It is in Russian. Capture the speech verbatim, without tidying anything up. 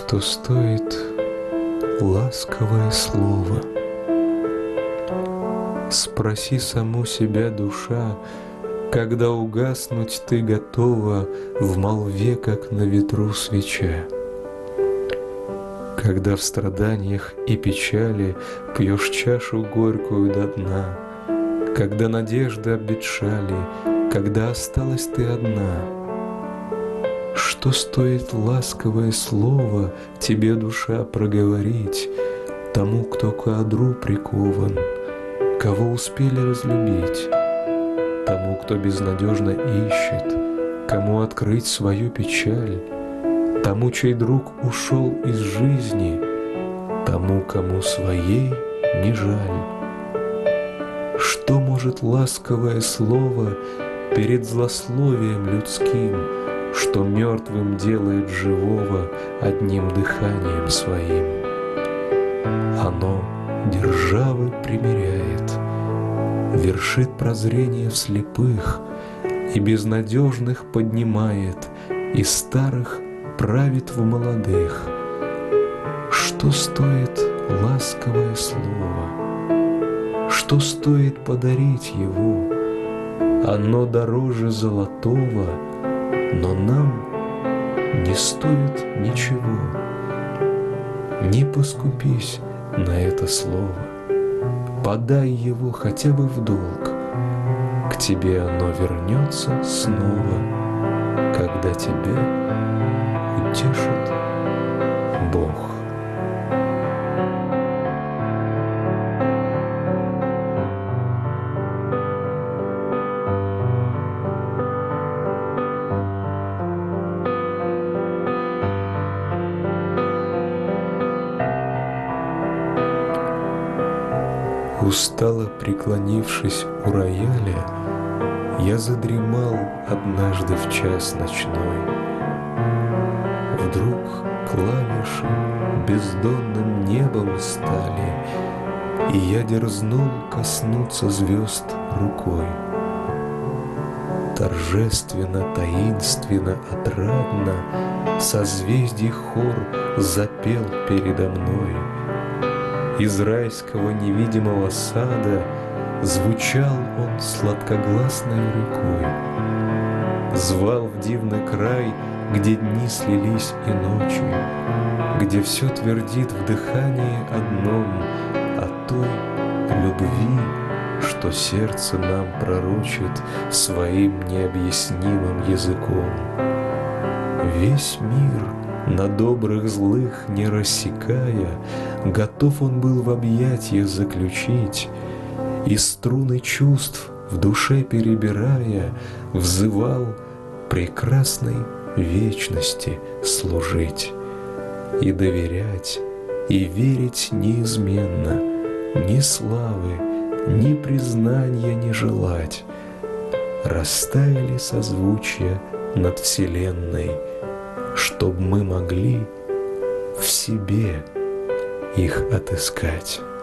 Что стоит ласковое слово? Спроси саму себя, душа, когда угаснуть ты готова в молве, как на ветру свеча. Когда в страданиях и печали пьешь чашу горькую до дна, когда надежды обветшали, когда осталась ты одна. Что стоит ласковое слово тебе, душа, проговорить тому, кто к одру прикован, кого успели разлюбить, тому, кто безнадежно ищет, кому открыть свою печаль, тому, чей друг ушел из жизни, тому, кому своей не жаль. Что может ласковое слово перед злословием людским, что мертвым делает живого одним дыханием своим? Оно державы примиряет, вершит прозрение в слепых и безнадежных поднимает, и старых правит в молодых. Что стоит ласковое слово? Что стоит подарить его? Оно дороже золотого, но нам не стоит ничего. Не поскупись на это слово, подай его хотя бы в долг. К тебе оно вернется снова, когда тебя утешит Бог. Устало преклонившись у рояля, я задремал однажды в час ночной. Вдруг клавиши бездонным небом стали, и я дерзнул коснуться звезд рукой. Торжественно, таинственно, отрадно созвездий хор запел передо мной. Из райского невидимого сада звучал он сладкогласной рекой. Звал в дивный край, где дни слились и ночи, где все твердит в дыхании одном о той любви, что сердце нам пророчит своим необъяснимым языком. Весь мир, на добрых злых не рассекая, готов он был в объятья заключить, и струны чувств в душе перебирая, взывал прекрасной вечности служить и доверять, и верить неизменно, ни славы, ни признания не желать. Растаяли созвучья над вселенной, чтоб мы могли в себе их отыскать.